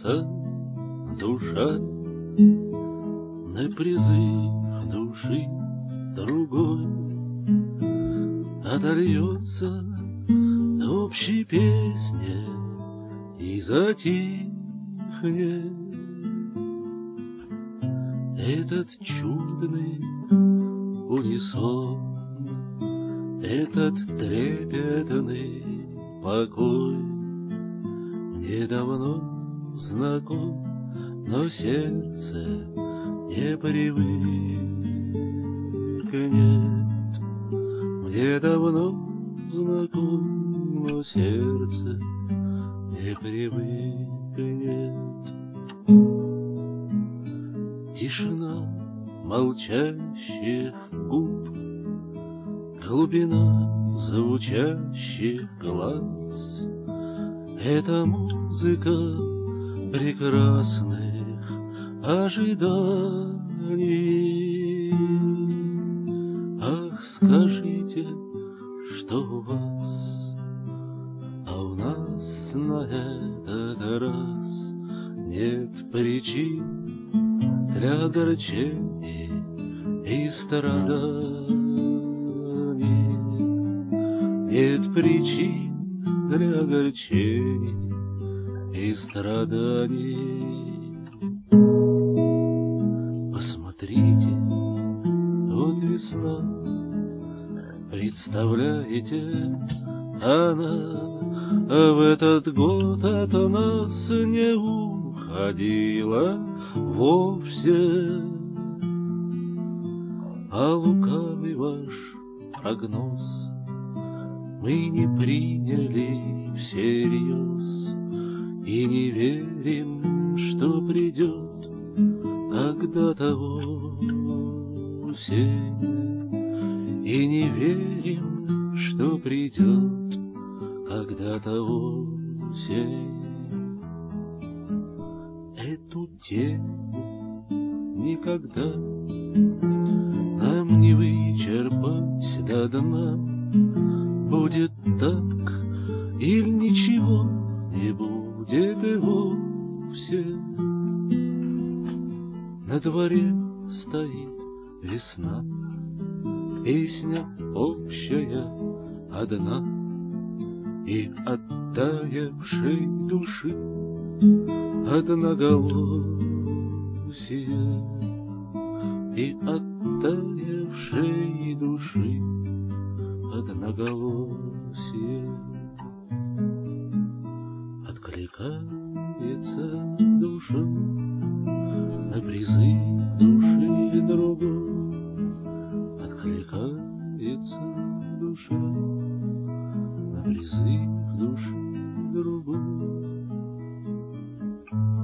откликнется душа на призыв души другой, отольется общей песне и затихнет этот чудный унисон, этот трепетный покой. Мне давно знаком, но сердце не привыкнет. Мне давно знаком, но сердце не привыкнет. Тишина молчащих губ, глубина звучащих глаз — это музыка прекрасных ожиданий. Ах, скажите, что у вас, а у нас на этот раз нет причин для огорчений и страданий. Нет причин для огорчений и страданий. Посмотрите, вот весна, представляете, она в этот год от нас не уходила вовсе, а лукавый ваш прогноз мы не приняли всерьез и не верим, что придет когда-то осень, и не верим, что придет когда-то осень. Эту тему никогда нам не вычерпать до дна. Будет так или ничего не будет и вовсе. На дворе стоит весна, песня общая одна, и оттаявшей души одноголосие, и оттаявшей души одноголосие. Откликается душа на призыв души другой, откликается душа на призыв души другой.